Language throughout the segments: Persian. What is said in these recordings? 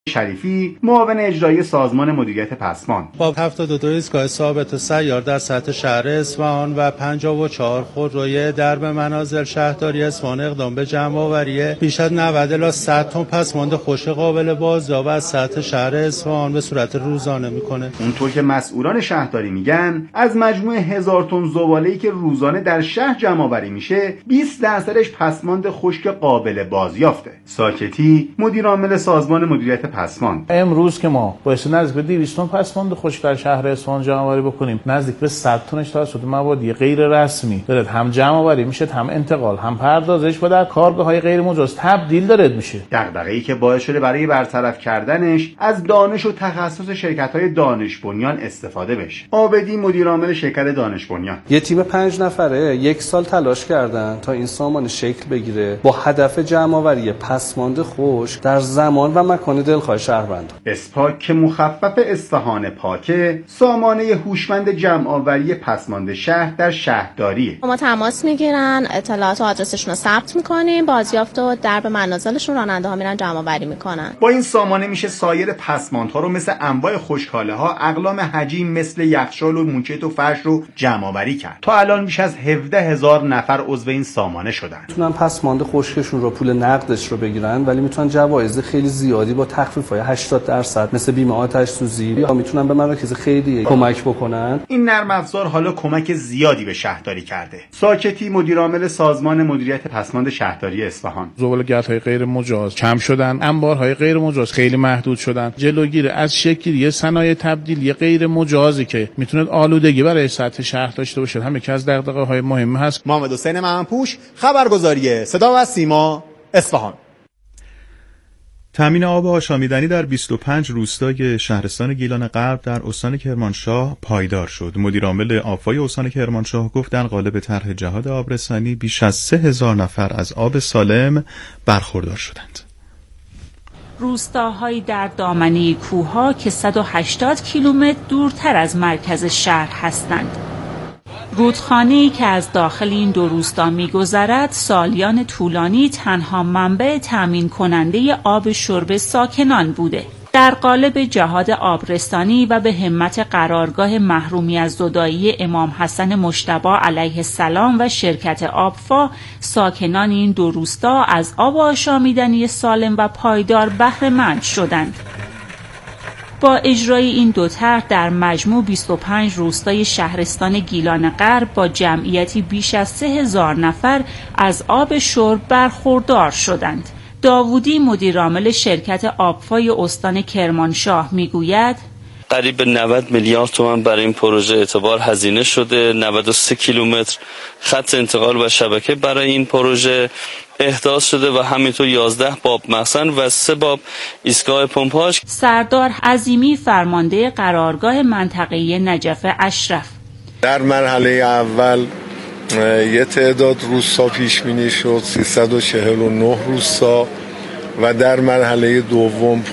شریفی، معاون اجرایی سازمان مدیریت پسماند، با 72 ایستگاه ثابت سیار در سطح شهر اصفهان و 54 خودروی درب منازل شهرداری اصفهان اقدام به جمع آوری بیش از 90 الی 100 تن پسماند خشک قابل بازیافت از سطح شهر اصفهان به صورت روزانه میکنه. اونطور که مسئولان شهرداری میگن از مجموع 1000 تن زباله‌ای که روزانه در شهر جمع آوری میشه 20% پسماند خشک قابل بازیافته. ساکتی، مدیر عامل سازمان مدیریت پسماند: امروز که ما باعث نزدیک به 200 تن پسماند خشک در شهر اصفهان جمع آوری بکنیم، نزدیک به 100 تنش توسط موادی غیر رسمی داره هم جمع آوری میشه، هم انتقال، هم پردازش و در کارگاه‌های غیر مجاز تبدیل داره میشه. دغدغه‌ای که باعث شده برای برطرف کردنش از دانش و تخصص شرکت‌های دانش بنیان استفاده بشه. عابدی، مدیر عامل شرکت دانش بنیان: یه تیم 5 نفره 1 سال تلاش کردن تا این سامان شکل بگیره با هدف جمع آوری پسماند خشک در زمان و مکان دلخواه شهروندان. اسپاک که مخفف اصفهان پاکه، سامانه هوشمند جمع آوری پسماند شهر در شهرداریه. ما تماس میگیرن، اطلاعات و آدرسشون رو ثبت میکنیم، بازیافت و درب منازلشون راننده ها میرن جمع آوری میکنن. با این سامانه میشه سایر پسماندها رو مثل انواع خشک‌حاله ها، اقلام حجیم مثل یخچال و موکت و فرش رو جمع آوری کرد. تا الان بیش از 17000 نفر عضو این سامانه شدن. میتونن پسماند خشکشون رو پول نقدش رو بگیرن، ولی میتونن جوایز خیلی زیادی با تخفیف‌های 80% مثل بیمه آتش سوزی یا میتونن به مراکز خیریه کمک بکنن. این نرم افزار حالا کمک زیادی به شهرداری کرده. ساکتی، مدیر عامل سازمان مدیریت پسماند شهرداری اصفهان: زباله‌گردهای غیر مجاز کم شدن، انبارهای غیر مجاز خیلی محدود شدن. جلوگیری از شکلی صنایع تبدیلی غیر مجازی که میتونه آلودگی برای سطح شهر داشته باشه هم یکی از دغدغه‌های مهم هست. محمد حسین مهمانپوش، خبرگزاری صدا و سیما، اصفهان. تامین آب آشامیدنی در 25 روستای شهرستان گیلان غرب در استان کرمانشاه پایدار شد. مدیر عامل آفای استان کرمانشاه گفت در قالب طرح جهاد آبرسانی بیش از 3000 نفر از آب سالم برخوردار شدند. روستاهایی در دامنه کوه‌ها که 180 کیلومتر دورتر از مرکز شهر هستند. رودخانه‌ای که از داخل این دو روستا می‌گذرد سالیان طولانی تنها منبع تامین کننده آب شرب ساکنان بوده. در قالب جهاد آبرسانی و به همت قرارگاه محرومی از زدایی امام حسن مجتبی علیه السلام و شرکت آبفا، ساکنان این دو روستا از آب آشامیدنی سالم و پایدار بهره‌مند شدند. با اجرای این دو طرح در مجموع 25 روستای شهرستان گیلان غرب با جمعیتی بیش از 3000 نفر از آب شرب برخوردار شدند. داوودی، مدیر عامل شرکت آبفای استان کرمانشاه میگوید قریب به 90 میلیارد تومان برای این پروژه اعتبار هزینه شده. 93 کیلومتر خط انتقال و شبکه برای این پروژه احداث شده و همینطور 11 باب مخزن و 3 باب ایستگاه پمپاژ. سردار عظیمی، فرمانده قرارگاه منطقه‌ای نجف اشرف: در مرحله اول یه تعداد روستا پیش بینی شد، 349 روستا، و در مرحله دوم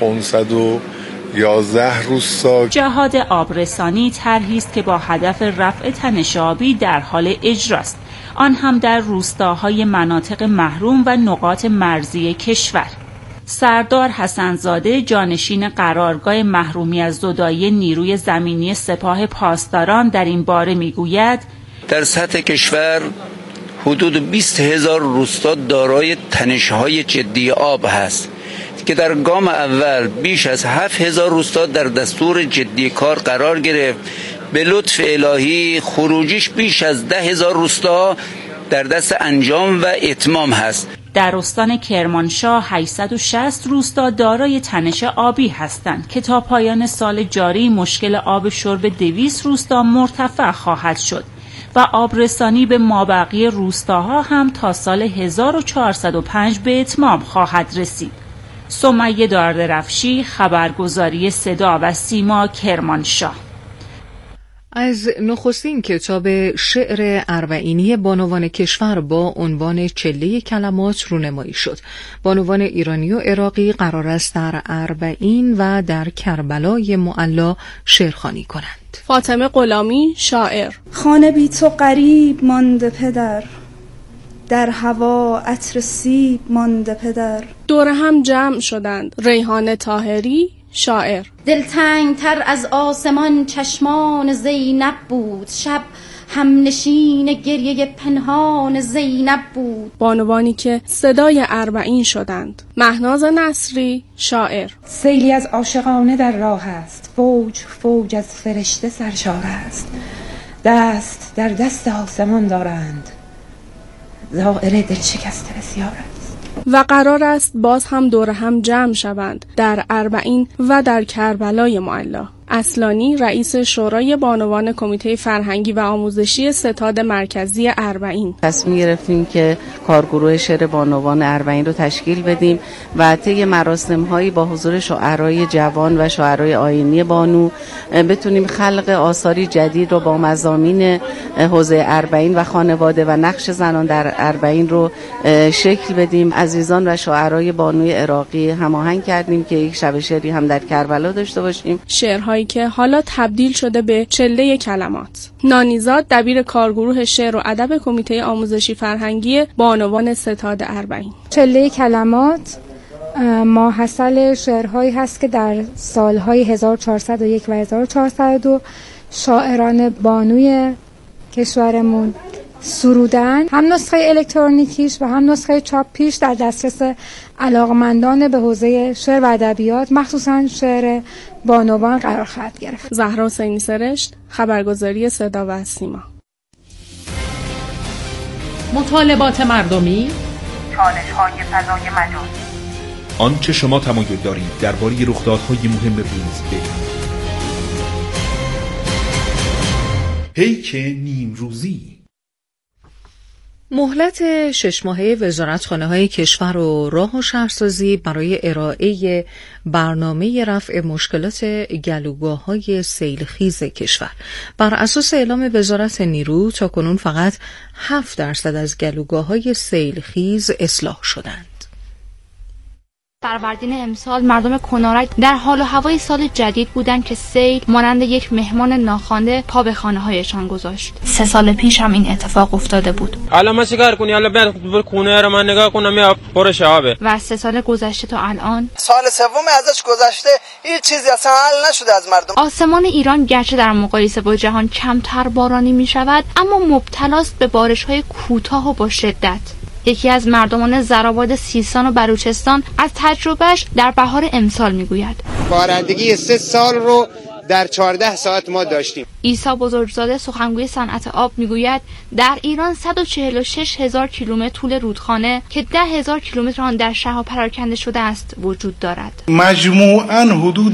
511 روستا. جهاد آبرسانی طرحی است که با هدف رفع تنش آبی در حال اجراست، آن هم در روستاهای مناطق محروم و نقاط مرزی کشور. سردار حسنزاده، جانشین قرارگاه محرومی از زدایی نیروی زمینی سپاه پاسداران، در این باره میگوید در سطح کشور حدود 20,000 روستا دارای تنش‌های جدی آب هست که در گام اول بیش از 7,000 روستا در دستور جدی کار قرار گرفت. به لطف الهی خروجیش بیش از 10,000 روستا در دست انجام و اتمام هست. در استان کرمانشاه 860 روستا دارای تنش آبی هستند که تا پایان سال جاری مشکل آب شرب 200 روستا مرتفع خواهد شد و آبرسانی به مابقی روستاها هم تا سال 1405 به اتمام خواهد رسید. سمیه داردرفشی، خبرگزاری صدا و سیما، کرمانشاه. از نخستین کتاب شعر اربعینی بانوان کشور با عنوان چله کلمات رونمایی شد. بانوان ایرانی و عراقی قرار است در اربعین و در کربلای معلا شعرخوانی کنند. فاطمه غلامی، شاعر: خانه بی تو غریب مانده پدر، در هوا عطر سیب مانده پدر. دور هم جمع شدند ریحانه طاهری شاعر. دلتنگ تر از آسمان چشمان زینب بود، شب همنشین گریه پنهان زینب بود. بانوانی که صدای اربعین شدند. مهناز نصری شاعر. سیلی از عاشقانه در راه است، فوج فوج از فرشته سرشار است، دست در دست آسمان دارند، ظاهر دل شکسته بسیار است. و قرار است باز هم دور هم جمع شوند در اربعین و در کربلای معلا. اصلانی رئیس شورای بانوان کمیته فرهنگی و آموزشی ستاد مرکزی اربعین. تصمیم گرفتیم که کارگروه شعر بانوان اربعین رو تشکیل بدیم و طی مراسم‌هایی با حضور شاعرای جوان و شاعرای آیینی بانو بتونیم خلق آثاری جدید رو با مضامین حوزه اربعین و خانواده و نقش زنان در اربعین رو شکل بدیم. عزیزان و شاعرای بانوی عراقی هماهنگ کردیم که یک شب شعری هم در کربلا داشته باشیم. شعرهایی که حالا تبدیل شده به چله کلمات. نانیزاد دبیر کارگروه شعر و ادب کمیته آموزشی فرهنگی بانوان ستاد اربعین. چله کلمات ماحصل شعرهایی هست که در سالهای 1401 و 1402 شاعران بانوی کشورمون سرودن. هم نسخه الکترونیکیش و هم نسخه چاپیش در دسترس علاقمندان به حوزه شعر و ادبیات مخصوصا شعر بانوان قرار خواهد گرفت. زهرا حسینی سرشت، خبرگزاری صدا و سیما. مطالبات مردمی، چالش‌های فضای مجازی، آنچه شما تمایل دارید درباره رخدادهای مهم روز بدانید. پیک نیمروزی. مهلت 6 ماهه وزارتخانه‌های کشور و راه و شهرسازی برای ارائه برنامه رفع مشکلات گلوگاه‌های سیلخیز کشور. بر اساس اعلام وزارت نیرو تاکنون فقط 7% از گلوگاه‌های سیلخیز اصلاح شدند. فروردین امسال مردم کنارک در حال و هوای سال جدید بودند که سیل مانند یک مهمان ناخوانده پا به خانه‌هایشان گذاشت. 3 سال پیش هم این اتفاق افتاده بود. الان ما چیکار کنیم؟ الان بریم خونه رو من نگاه کنم یا پرش آبه. و 3 سال گذشته تا الان سال سوم ازش گذشته هیچ چیزی اصلا حل نشده از مردم. آسمان ایران گرچه در مقایسه با جهان کمتر بارانی می‌شود اما مبتلاست به بارش‌های کوتاه و با شدت. یکی از مردمان زرآباد سیستان و بلوچستان از تجربهش در بهار امسال میگوید. بارندگی 3 سال رو در 14 ساعت ما داشتیم. عیسی بزرگزاده سخنگوی صنعت آب میگوید در ایران 146,000 کیلومتر طول رودخانه که 10,000 کیلومتر آن در شهرها پراکنده شده است وجود دارد. مجموعاً حدود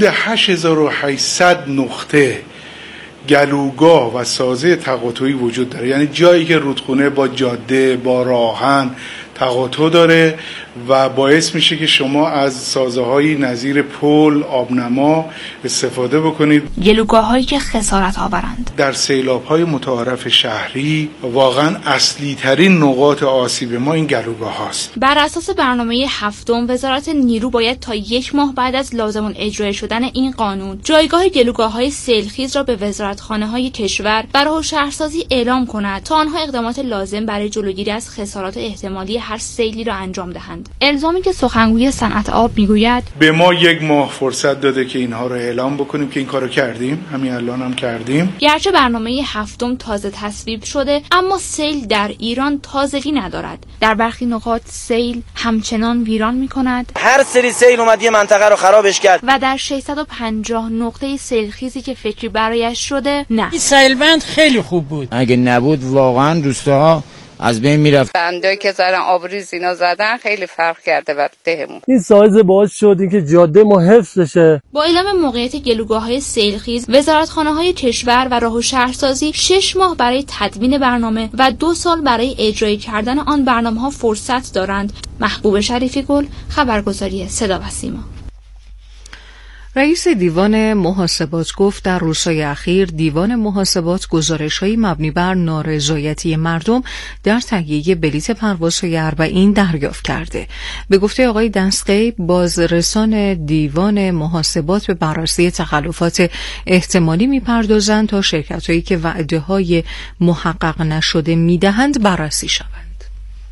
8,800 نقطه گلوگاه و سازه تقاطعی وجود داره، یعنی جایی که رودخونه با جاده با راهن تقاطع داره و باعث میشه که شما از سازه‌های نظیر پل، آبنما استفاده بکنید. گلوگاه‌هایی که خسارت آورند. در سیلاب‌های متعارف شهری واقعا اصلی ترین نقاط آسیب ما این گلوگاه هاست. بر اساس برنامه 7 وزارت نیرو باید تا 1 ماه بعد از لازم اجرای شدن این قانون جایگاه گلوگاه‌های سیلخیز را به وزارتخانه‌های کشور برای شهرسازی اعلام کند تا آنها اقدامات لازم برای جلوگیری از خسارات احتمالی هر سیلی را انجام دهند. الزامی که سخنگوی صنعت آب میگوید به ما 1 ماه فرصت داده که اینها رو اعلام بکنیم که این کارو کردیم، همین الان هم کردیم. گرچه برنامه 7 تازه تصویب شده اما سیل در ایران تازگی ندارد. در برخی نقاط سیل همچنان ویران میکند. هر سری سیل اومد یه منطقه رو خرابش کرد و در 650 نقطه سیلخیزی که فکری برایش شده نه. این سیلبند خیلی خوب بود. اگه نبود واقعا دوستها از بین میرفت. بندایی که زدن آبریز اینا زدن خیلی فرق کرده بر دهمون. این سایز باعث شد که جاده ما حفظ بشه. با اعلام موقعیت گلوگاه‌های سیلخیز وزارتخانه‌های کشور و راه و شهرسازی 6 ماه برای تدوین برنامه و 2 سال برای اجرای کردن آن برنامه‌ها فرصت دارند. محبوب شریفی گل، خبرگزاری صدا و سیما. رئیس دیوان محاسبات گفت در روزهای اخیر دیوان محاسبات گزارش‌های مبنی بر نارضایتی مردم در تهیه بلیت پروازهای اربعین دریافت کرده. به گفته آقای دستقی بازرسان دیوان محاسبات به بررسی تخلفات احتمالی می‌پردازند تا شرکت‌هایی که وعده‌های محقق نشده می‌دهند بررسی شوند.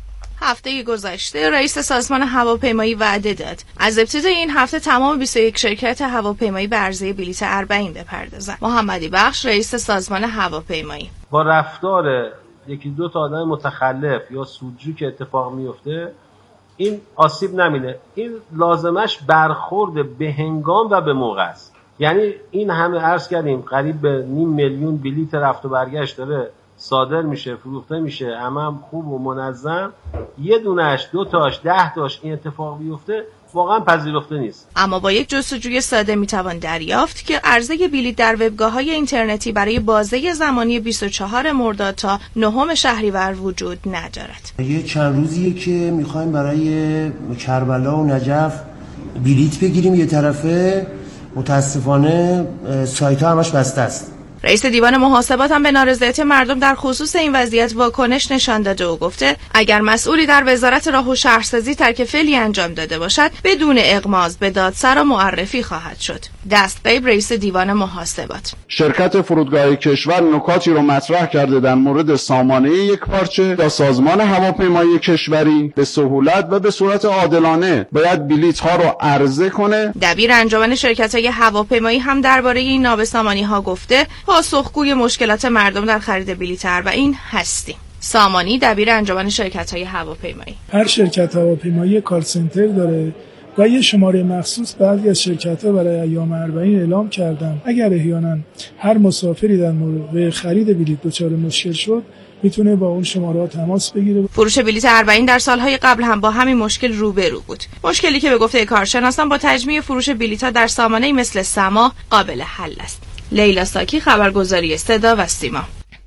هفته گذشته رئیس سازمان هواپیمایی وعده داد از ابتدای این هفته تمام 21 شرکت هواپیمایی به عرضه بلیت اربعین بپردازند. محمدی بخش رئیس سازمان هواپیمایی: با رفتار یکی دو تا آدم متخلف یا سودجو که اتفاق میفته این آسیب نمینه، این لازمش برخورد به هنگام و به موقع است. یعنی این همه عرض کردیم قریب به 500,000 بلیت رفت و برگشت داره صادر میشه، فروخته میشه، هم خوب و منظم، یه دونش، دو تاش، 10 تاش این اتفاق بیفته واقعا پذیرفته نیست. اما با یک جستجوی ساده میتوان دریافت که عرضه بلیط در وبگاه‌های اینترنتی برای بازه زمانی 24 مرداد تا 9 شهریور وجود ندارد. یه چند روزیه که میخوایم برای کربلا و نجف بلیط بگیریم، یه طرفه متاسفانه سایت‌ها همش بسته است. رئیس دیوان محاسبات هم به نارضایتی مردم در خصوص این وضعیت واکنش نشان داده و گفته اگر مسئولی در وزارت راه و شهرسازی ترک فعلی انجام داده باشد بدون اغماض به دادسرا معرفی خواهد شد. دستغیب رئیس دیوان محاسبات: شرکت فرودگاه کشور نکاتی رو مطرح کرده در مورد سامانه یک پارچه یا سازمان هواپیمایی کشوری به سهولت و به صورت عادلانه باید بلیط ها رو عرضه کنه. دبیر انجمن شرکت‌های هواپیمایی هم درباره این نابسامانی ها گفته پاسخگوی مشکلات مردم در خرید بلیط اربعین هستیم. سامانی دبیر انجمن شرکت‌های هواپیمایی: هر شرکت هواپیمایی کال سنتر داره و یه شماره مخصوص بعضی از شرکت‌ها برای ایام اربعین اعلام کردن. اگر احیانا هر مسافری در مورد خرید بلیط دچار مشکل شد میتونه با اون شماره تماس بگیره. فروش بلیط اربعین در سالهای قبل هم با همین مشکل روبرو بود. مشکلی که به گفته کارشناسان با تجمیع فروش بلیط‌ها در سامانه‌ای مثل سما قابل حل است. لیلا ساکی، خبرگزاری صدا و سیما.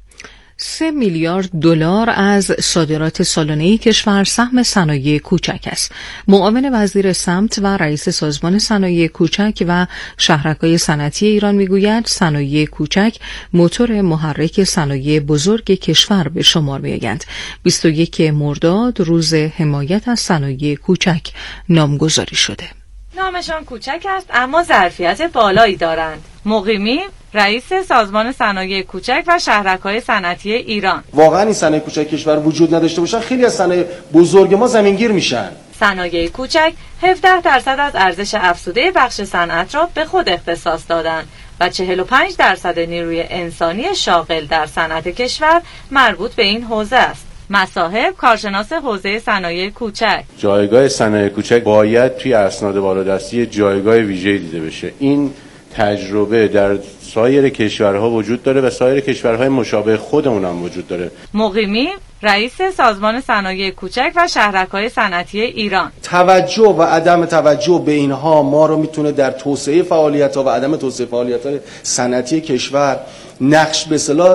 3 میلیارد دلار از صادرات سالانه کشور سهم صنایع کوچک است. معاون وزیر سمت و رئیس سازمان صنایع کوچک و شهرک‌های صنعتی ایران میگوید صنایع کوچک موتور محرک صنایع بزرگ کشور به شمار می‌آیند. 21 مرداد روز حمایت از صنایع کوچک نامگذاری شده. نامشان کوچک است اما ظرفیت بالایی دارند. مقیمی رئیس سازمان صنایع کوچک و شهرک‌های صنعتی ایران: واقعا این صنایع کوچک کشور وجود نداشته باشن خیلی از صنایع بزرگ ما زمینگیر میشن. صنایع کوچک 17% از ارزش افزوده بخش صنعت را به خود اختصاص دادند و 45% نیروی انسانی شاغل در صنعت کشور مربوط به این حوزه است. مصاحب کارشناس حوزه صنایع کوچک: جایگاه صنایع کوچک باید توی اسناد بالادستی جایگاه ویژه‌ای دیده بشه. این تجربه در سایر کشورها وجود داره و سایر کشورهای مشابه خودمون هم وجود داره. مقیمی رئیس سازمان صنایع کوچک و شهرک‌های صنعتی ایران: توجه و عدم توجه به اینها ما رو میتونه در توسعه فعالیت‌ها و عدم توسعه فعالیت‌های صنعتی کشور نقشای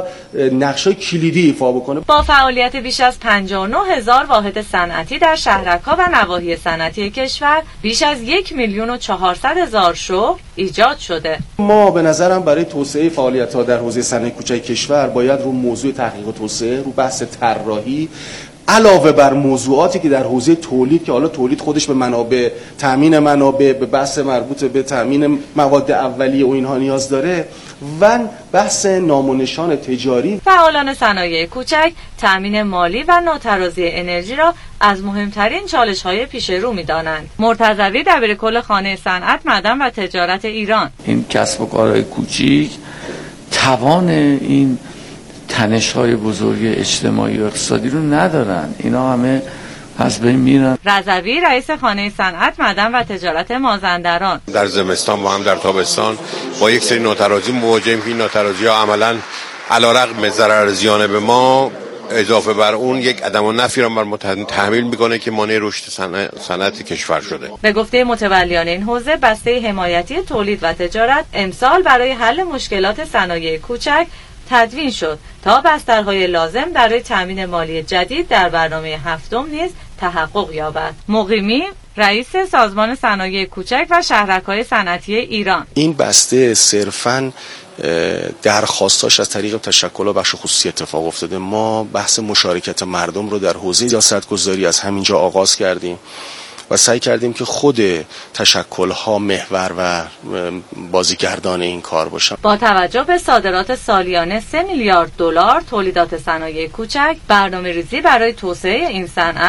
کلیدی ایفا بکنه. با فعالیت بیش از 59,000 واحد صنعتی در شهرک‌ها و نواحی صنعتی کشور بیش از 1,400,000 شغل ایجاد شده. ما به نظرم برای توسعه فعالیت‌ها در حوزه صنایع کوچک کشور باید رو موضوع تحقیق و توسعه، رو بحث طراحی، علاوه بر موضوعاتی که در حوزه تولید که حالا تولید خودش به منابع، تامین منابع، به بحث مربوط به تامین مواد اولیه و اینها نیاز داره و بحث نام و نشان تجاری. فعالان صنایع کوچک تامین مالی و ناترازی انرژی را از مهمترین چالش‌های پیش رو می‌دانند. مرتضوی دبیرکل خانه صنعت، معدن و تجارت ایران: این کسب و کارهای کوچیک توان این تنش‌های بزرگ اجتماعی و اقتصادی رو ندارن، اینا همه از بین میرن. رضوی رئیس خانه صنعت، معدن و تجارت مازندران: در زمستان و هم در تابستان با یک سری ناترازی مواجهیم. این ناترازی‌ها عملاً علیرغم ضرر زیان به ما اضافه بر اون یک عدم النفی را بر ما تحمیل میکنه که مانع رشد صنعت کشور شده. به گفته متولیان این حوزه بسته حمایتی تولید و تجارت امسال برای حل مشکلات صنایع کوچک تدوین شد تا بسترهای لازم برای تامین مالی جدید در برنامه هفتم نیز تحقق یابد. مقیمی رئیس سازمان صنایع کوچک و شهرک‌های صنعتی ایران: این بسته صرفاً درخواستاش از طریق تشکل و بخش خصوصی اتفاق افتاده. ما بحث مشارکت مردم رو در حوزه سیاست‌گذاری از همینجا آغاز کردیم و سعی کردیم که خود تشکل‌ها محور و بازیگردان این کار باشن. با توجه به صادرات سالیانه 3 میلیارد دلار تولیدات صنایع کوچک، برنامه‌ریزی برای توسعه این صنعت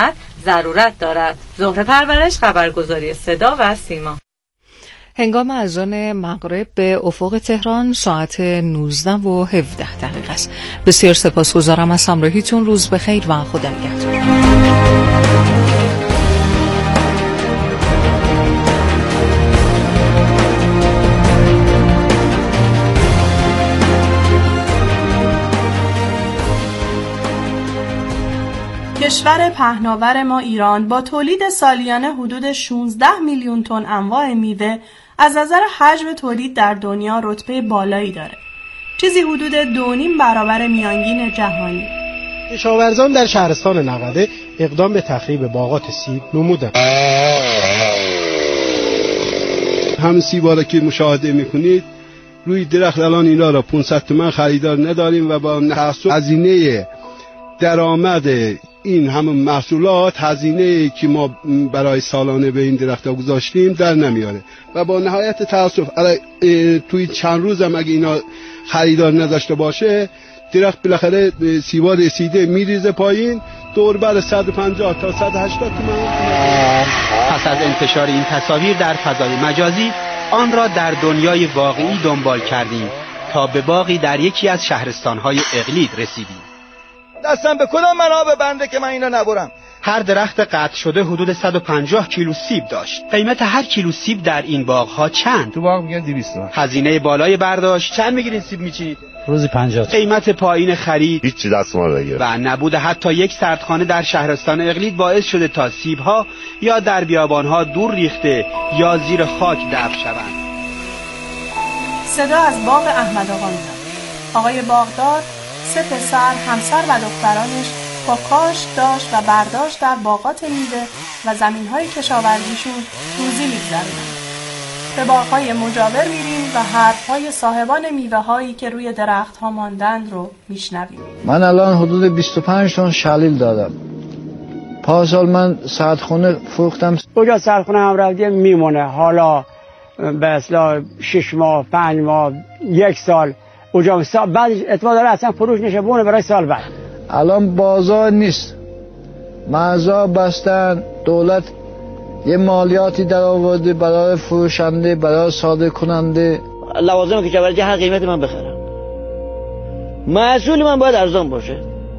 ضرورت دارد. زهره پرورش، خبرگزاری صدا و سیما. هنگام اذان مغرب به افق تهران ساعت 19:17 است. بسیار سپاسگزارم از همراهیتون. روز بخیر و خدا نگهدار. کشور پهناور ما ایران با تولید سالیانه حدود 16 میلیون تن انواع میوه از نظر حجم تولید در دنیا رتبه بالایی داره. چیزی حدود 2.5 برابر میانگین جهانی. کشاورزان در شهرستان نقده اقدام به تخریب باغات سیب نمودند. همین سیب‌ها که مشاهده می‌کنید روی درخت الان اینا را 500 تومان خریدار نداریم و با تأسف هزینه درآمد این همه محصولات، هزینه که ما برای سالانه به این درخت‌ها گذاشتیم در نمیاره و با نهایت تأسف توی چند روز هم اگه اینا خریدار نداشته باشه درخت بالاخره سیبا رسیده میریزه پایین، دور بر 150 تا 180 تومان. پس از انتشار این تصاویر در فضای مجازی آن را در دنیای واقعی دنبال کردیم تا به باغی در یکی از شهرستان‌های اقلید رسیدیم. دستم به کدام منابع بنده که من اینا نبرم؟ هر درخت قطع شده حدود 150 کیلو سیب داشت. قیمت هر کیلو سیب در این باغ‌ها چند؟ تو باغ میگن 200 تومان. هزینه بالای برداشت. چند میگیرین سیب میچینید؟ روزی 50. قیمت پایین خرید. هیچ دست ما بگیر. و نبود حتی یک سردخانه در شهرستان اقلید باعث شده تا سیب‌ها یا در بیابان‌ها دور ریخته یا زیر خاک دفن شوند. صدا از باغ احمد آقا میاد. آقای باغدار 3 پسر، همسر و دخترانش با کاشت، داشت و برداشت در باغات میوه و زمین‌های کشاورزیشون روزی می‌گذرونن. به باغ‌های مجاور میریم و حرف‌های صاحبان میوه‌هایی که روی درخت‌ها ماندند رو میشنویم. من الان حدود 25 تن شلیل دادم. پارسال من سردخونه فروختم. اونجا سردخونه هم رفتیم میمونه، حالا به اصطلاح 6 ماه، 5 ماه، 1 سال اونجا بعد اعتماد داره اصلا فروش نشه بونه برای سال بعد. الان بازار نیست، مرزا بستن، دولت یه مالیاتی در آورده برای فروشنده، برای صادر کننده. لوازم کشاورزی هر قیمتی من بخرم، محصول من باید ارزان باشه.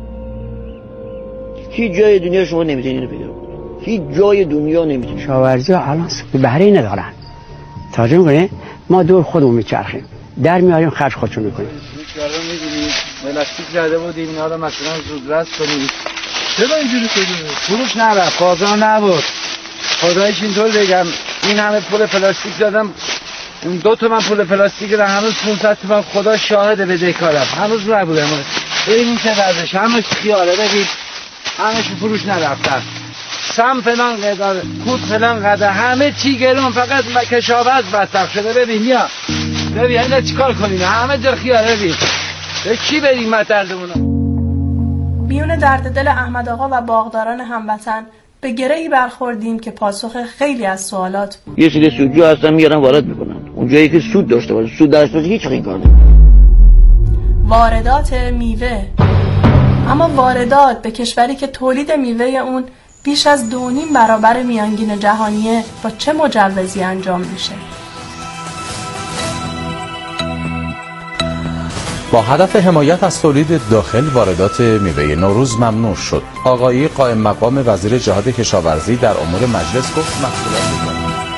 هیچ جای دنیا شما نمیتونید اینو پیدا کنید، هیچ جای دنیا نمیتونید. کشاورزی ها الان بهره ندارن، توجه میکنه. ما دور خودمون میچرخیم، در میاریم خرج خودشون میکنیم. میگم میدونید ملاستیک زده بودیم اینا رو مثلا زودرس کنید. چرا اینجوری شده؟ فروش نرفت، بازار نبود. خداییش اینطور بگم این همه پول پلاستیک دادم، 2 تومن پول پلاستیک رو هنوز 500 تومن خدا شاهده بدهکارم، هنوز نبودم. ببین چه وضعش، همش خیاله. ببین همش فروش نرفتن، سم فلان قدر، کود فلان قدر، همه چی گرون، فقط کشاورز بدبخت شده. ببین یا ببین اینا چیکار کنیم، همه جا خیاله. ببین به کی بریم مطردمونو. میون درد دل احمد آقا و باغداران هموطن به گره‌ای برخوردیم که پاسخ خیلی از سوالات بود. یه سری سودجو هستن میارن وارد میکنن، اونجایی که سود داشته باشه، سود داشته باشه هیچ این کار نمیکنه. واردات میوه، اما واردات به کشوری که تولید میوه اون بیش از 2.5 برابر میانگین جهانیه با چه مجوزی انجام میشه؟ با هدف حمایت از تولید داخل واردات میوه نوروز ممنوع شد. آقایی قائم مقام وزیر جهاد کشاورزی در امور مجلس گفت محصولات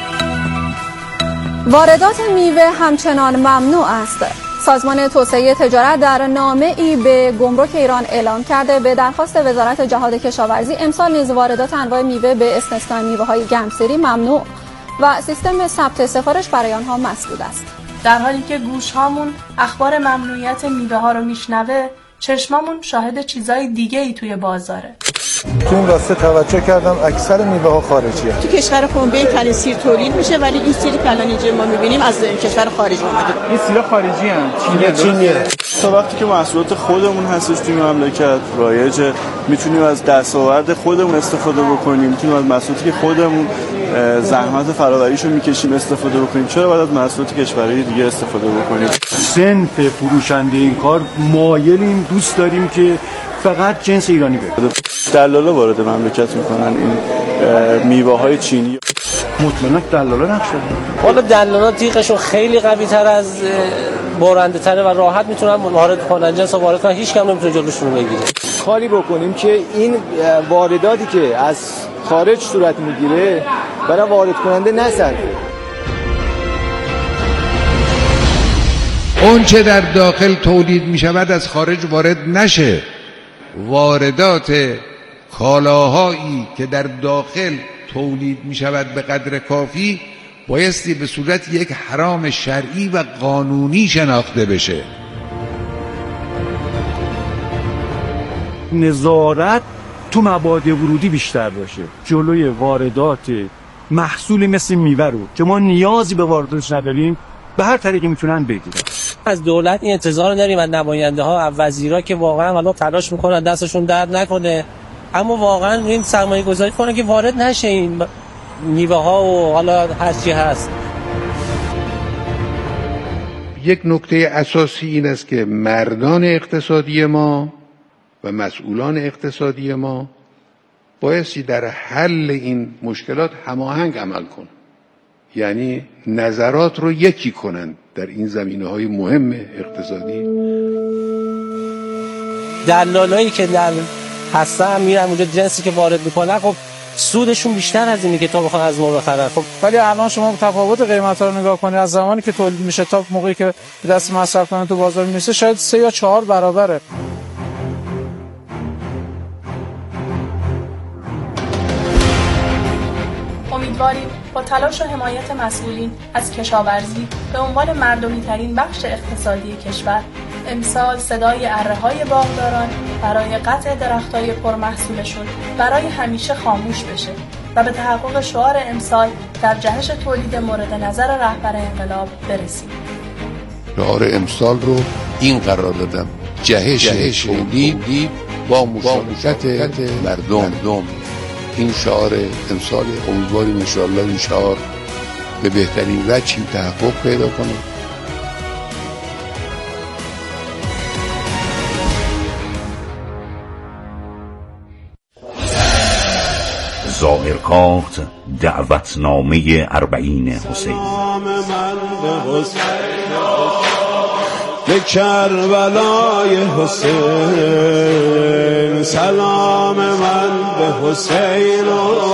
واردات میوه همچنان ممنوع است. سازمان توسعه تجارت در نامه‌ای به گمرک ایران اعلام کرده به درخواست وزارت جهاد کشاورزی امسال نیز واردات انواع میوه به استثنای میوه‌های گرمسیری ممنوع و سیستم ثبت سفارش برای آنها مسدود است. در حالی که گوش‌هامون اخبار ممنوعیت میوه‌ها رو میشنوه، چشمامون شاهد چیزای دیگه‌ای توی بازاره. تو این واسه توجه کردم اکثر میوه ها خارجیه. تو کشور خنبه کلی سیر تولید میشه، ولی این سیری که الان اینجا ما میبینیم از کشور خارج اومده. این سیرا خارجی ان، چینیه. تا وقتی که محصولات خودمون هستش توی مملکت رایجه، میتونیم از دستاورد خودمون استفاده بکنیم، میتونیم از محصولاتی که خودمون زحمت فراوریشو میکشیم استفاده بکنیم. چرا باید از محصولات کشورهای دیگه استفاده بکنیم؟ صنف فروشنده این کار مایلیم، دوست داریم که فقط جنس ایرانی بده. دلالا وارد مملکت میکنن این میوه های چینی. مطمئنا دلالا نقش دارن. والا دلالا تیغشون خیلی قوی تر از برنده تره و راحت میتونن وارد کنن جنس وارد کنن، هیچ کم نمیتونه جلوشون رو بگیره. کاری بکنیم که این وارداتی که از خارج صورت میگیره برای وارد کننده نصرفه. اون چه در داخل تولید می شود از خارج وارد نشه. واردات کالاهایی که در داخل تولید می شود به قدر کافی بایستی به صورت یک حرام شرعی و قانونی شناخته بشه. نظارت تو مبادئ ورودی بیشتر باشه، جلوی واردات محصولی مثل میوه رو که ما نیازی به وارداتش نداریم به هر طریقی میتونن بگیرن. از دولت این انتظار داریم، از نماینده ها و وزیرا که واقعا حالا تلاش میکنن دستشون درد نکنه، اما واقعا این سرمایه گذاری کنن که وارد نشه این میوه ها و حالا هر چی هست. یک نکته اساسی این است که مردان اقتصادی ما و مسئولان اقتصادی ما بایستی در حل این مشکلات هماهنگ عمل کنند، یعنی نظرات رو یکی کنند در این زمینه‌های مهم اقتصادی. دلالایی که در هستن میرن اونجا جنسی که وارد میکنن، خب سودشون بیشتر از اینه که تا بخوان از ما بخرن. خب ولی الان شما تفاوت قیمتا رو نگاه کنید از زمانی که تولید میشه تا موقعی که به دست مصرف کننده تو بازار میرسه شاید 3 یا 4 برابره. امیدواریم با تلاش و حمایت مسئولین از کشاورزی به عنوان مردمی ترین بخش اقتصادی کشور امسال صدای اره‌های باغداران برای قطع درخت‌های پرمحصولشون برای همیشه خاموش بشه و به تحقق شعار امسال در جهش تولید مورد نظر رهبر انقلاب برسیم. شعار امسال رو این قرار دادم: جهش تولید با مشارکت مردم. این شعار امسال امیدواریم انشاءالله این شعار به بهترین وجهی تحقق پیدا کنه. ظاهرکارت دعوتنامه اربعین حسین. به کربلای حسین سلام من به حسین.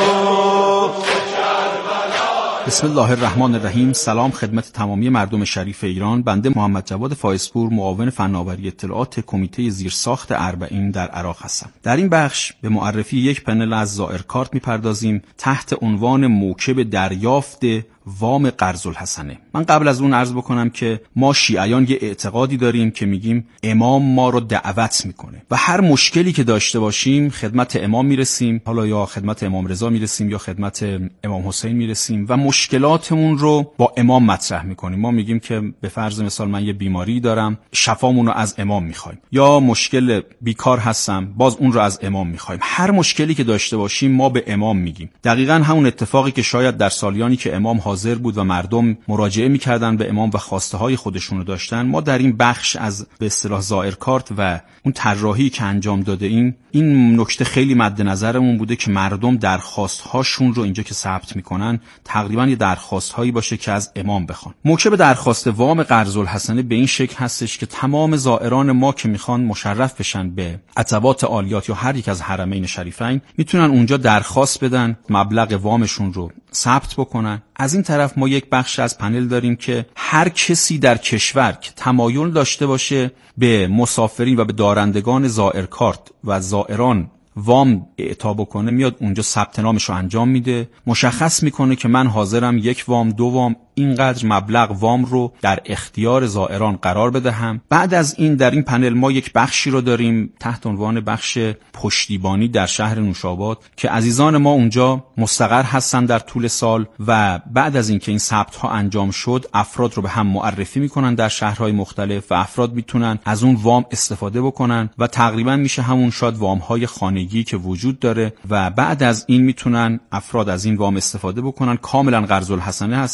بسم الله الرحمن الرحیم. سلام خدمت تمامی مردم شریف ایران. بنده محمد جواد فائزپور، معاون فناوری اطلاعات کمیته زیرساخت اربعین در عراق هستم. در این بخش به معرفی یک پنل از ظاهرکارت میپردازیم تحت عنوان موکب دریافت وام قرض‌الحسنه. من قبل از اون عرض بکنم که ما شیعیان یه اعتقادی داریم که میگیم امام ما رو دعوت میکنه و هر مشکلی که داشته باشیم خدمت امام میرسیم، حالا یا خدمت امام رضا میرسیم یا خدمت امام حسین میرسیم و مشکلاتمون رو با امام مطرح میکنیم. ما میگیم که به فرض مثال من یه بیماری دارم، شفامون رو از امام میخوایم، یا مشکل بیکار هستم، باز اون رو از امام میخوایم. هر مشکلی که داشته باشیم ما به امام میگیم. دقیقاً همون اتفاقی که شاید در سالیانی که امام حاضر بود و مردم مراجعه میکردن به امام و خواسته های خودشون رو داشتن، ما در این بخش از به اصطلاح ظاهرکارت و اون طراحی که انجام داده این نکته خیلی مد نظرمون بوده که مردم درخواست هاشون رو اینجا که ثبت میکنن تقریبا یه درخواست هایی باشه که از امام بخوان. موکب درخواست وام قرض‌الحسنه به این شکل هستش که تمام زائران ما که میخوان مشرف بشن به عتبات عالیات یا هر یک از حرمین شریفین میتونن اونجا درخواست بدن، مبلغ وامشون رو ثبت بکنن. از این طرف ما یک بخش از پنل داریم که هر کسی در کشور که تمایل داشته باشه به مسافرین و به دارندگان زائرکارت و زائران وام اعطا بکنه میاد اونجا ثبت نامش رو انجام میده، مشخص میکنه که من حاضرم 1 وام 2 وام اینقدر مبلغ وام رو در اختیار زائران قرار بدهم. بعد از این در این پنل ما یک بخشی رو داریم تحت عنوان بخش پشتیبانی در شهر نوشاباد که عزیزان ما اونجا مستقر هستن در طول سال و بعد از اینکه این ثبت ها انجام شد افراد رو به هم معرفی میکنن در شهرهای مختلف و افراد میتونن از اون وام استفاده بکنن و تقریبا میشه همون شاد وام های خانگی که وجود داره و بعد از این میتونن افراد از این وام استفاده بکنن. کاملا قرض‌الحسنه هستش. قرض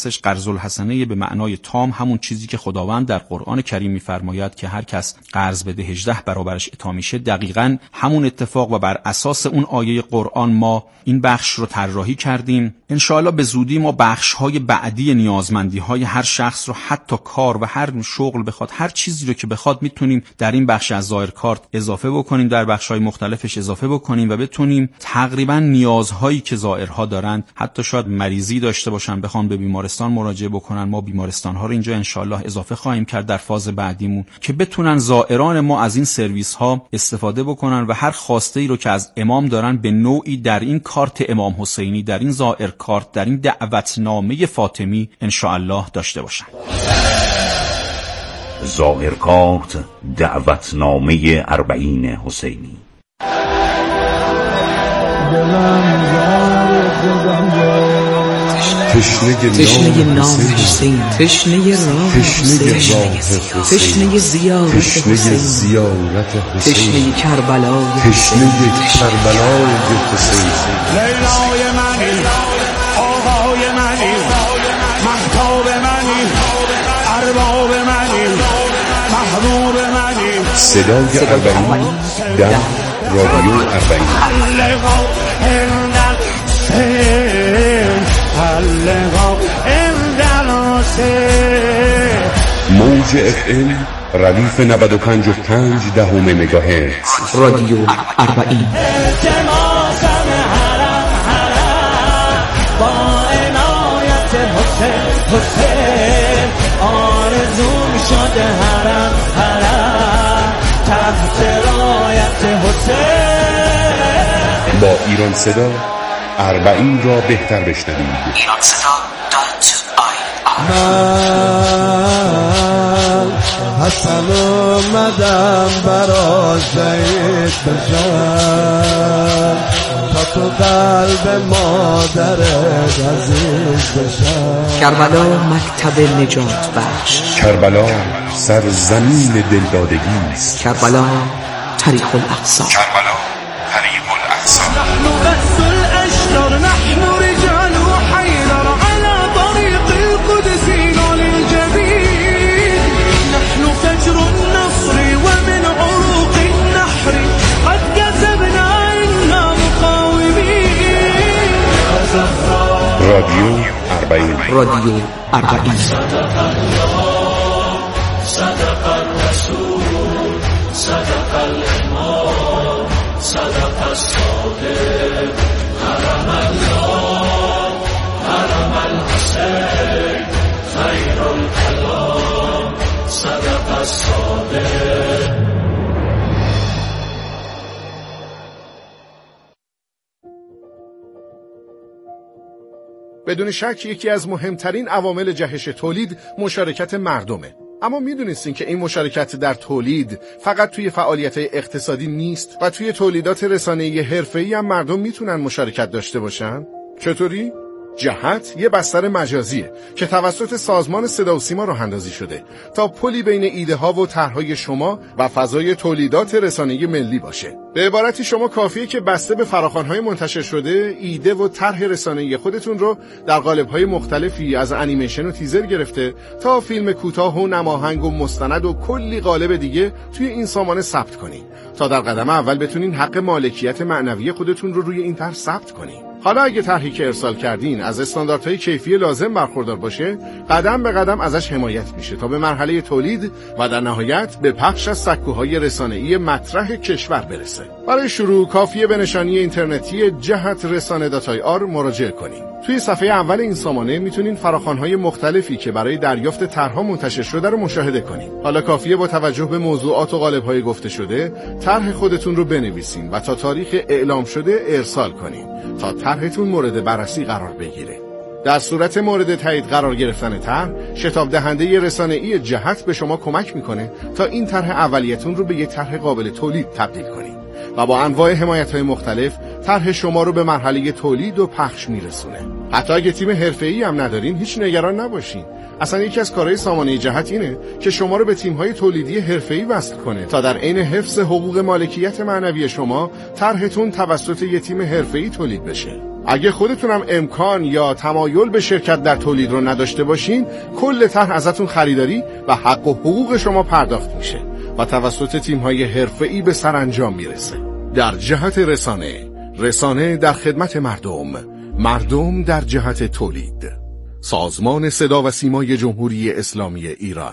الحسنه به معنای تام، همون چیزی که خداوند در قرآن کریم می‌فرماید که هر کس قرض بده 18 برابرش عطا میشه. دقیقاً همون اتفاق و بر اساس اون آیه قرآن ما این بخش رو طراحی کردیم. انشاءالله به زودی ما بخش‌های بعدی نیازمندی‌های هر شخص رو، حتی کار و هر شغل بخواد، هر چیزی رو که بخواد، میتونیم در این بخش از ظاهر کارت اضافه بکنیم، در بخش‌های مختلفش اضافه بکنیم و بتونیم تقریباً نیازهایی که زائرها دارن، حتی شاید مریضی داشته باشن بخوان به بیمارستان مراجعه بکنن، ما بیمارستان‌ها رو اینجا انشاءالله اضافه خواهیم کرد در فاز بعدیمون که بتونن زائران ما از این سرویس‌ها استفاده بکنن و هر خواسته ای رو که از امام دارن به نوعی در این کارت امام حسینی، در این زائر کارت، در این دعوتنامه فاطمی انشاءالله داشته باشن. زائر کارت دعوتنامه 40 حسینی. تشنه نام حسین، تشنه راه حسین، تشنه زیارت حسین، تشنه کربلای حسین، لیلای منی، آقای منی، مهتاب منی، ارباب منی، محبوب منی. صدای 40 در رادیو 40 موج FM ردیف 95.5 مگاهرتز رادیو 40. با عنایت حسین آرزوم شده حرم تحت رایت حسین. با ایران صدا 40 را بهتر بشنوید. من حسن اومدم برای زید بشم تا تو قلب مادرت عزیز بشم. کربلا مکتب نجات بخش، کربلا سرزمین دلدادگی است، کربلا طریق الاقصی، کربلا طریق الاقصی. نحن بس الاشجار، نحن رجال حیدر على طریق القدس للجبین. نحن فجر النصر ومن عروق النحر قد كسبنا إنا مقاومين. رادیو 40. رادیو 40. صدق الرسول، صدق الإمام، صدق الصادق، حرم الله، حرم الحسين، خير الكلام، صدق الصادق. بدون شک یکی از مهمترین عوامل جهش تولید مشارکت مردمه. اما میدونستین که این مشارکت در تولید فقط توی فعالیت‌های اقتصادی نیست و توی تولیدات رسانه‌ای حرفه‌ای هم مردم میتونن مشارکت داشته باشن؟ چطوری؟ جهت یه بستر مجازیه که توسط سازمان صدا و سیما راه اندازی شده تا پلی بین ایده ها و طرحهای شما و فضای تولیدات رسانه‌ای ملی باشه. به عبارتی شما کافیه که بسته به فراخوان‌های منتشر شده ایده و طرح رسانه‌ای خودتون رو در قالب‌های مختلفی از انیمیشن و تیزر گرفته تا فیلم کوتاه و نماهنگ و مستند و کلی قالب دیگه توی این سامانه ثبت کنین تا در قدم اول بتونین حق مالکیت معنوی خودتون رو روی این طرح ثبت کنین. حالا اگه طرحی که ارسال کردین از استانداردهای کیفی لازم برخوردار باشه، قدم به قدم ازش حمایت میشه تا به مرحله تولید و در نهایت به پخش از سکوهای رسانه‌ای مطرح کشور برسه. برای شروع کافیه به نشانی اینترنتی جهت رسانه.ir مراجعه کنید. توی صفحه اول این سامانه میتونین فراخوان‌های مختلفی که برای دریافت طرح‌ها منتشر شده رو مشاهده کنید. حالا کافیه با توجه به موضوعات و قالب‌های گفته شده، طرح خودتون رو بنویسین و تا تاریخ اعلام شده ارسال کنین تا طرحتون مورد بررسی قرار بگیره. در صورت مورد تایید قرار گرفتن طرح، شتاب دهنده رسانه‌ای جهت به شما کمک میکنه تا این طرح اولیتون رو به یک طرح قابل تولید تبدیل کنید و با انواع حمایت‌های مختلف طرح شما رو به مرحله تولید و پخش میرسونه. حتی اگه تیم حرفه‌ای هم ندارین هیچ نگران نباشین. اصلا یکی از کارهای سامانه جهت اینه که شما رو به تیم‌های تولیدی حرفه‌ای وصل کنه تا در عین حفظ حقوق مالکیت معنوی شما طرحتون توسط یک تیم حرفه‌ای تولید بشه. اگه خودتونم امکان یا تمایل به شرکت در تولید رو نداشته باشین، کل طرح ازتون خریداری و حق و حقوق شما پرداخت میشه و توسط تیم‌های حرفه‌ای به سرانجام میرسه. در جهت رسانه در خدمت مردم در جهت تولید. سازمان صدا و سیمای جمهوری اسلامی ایران.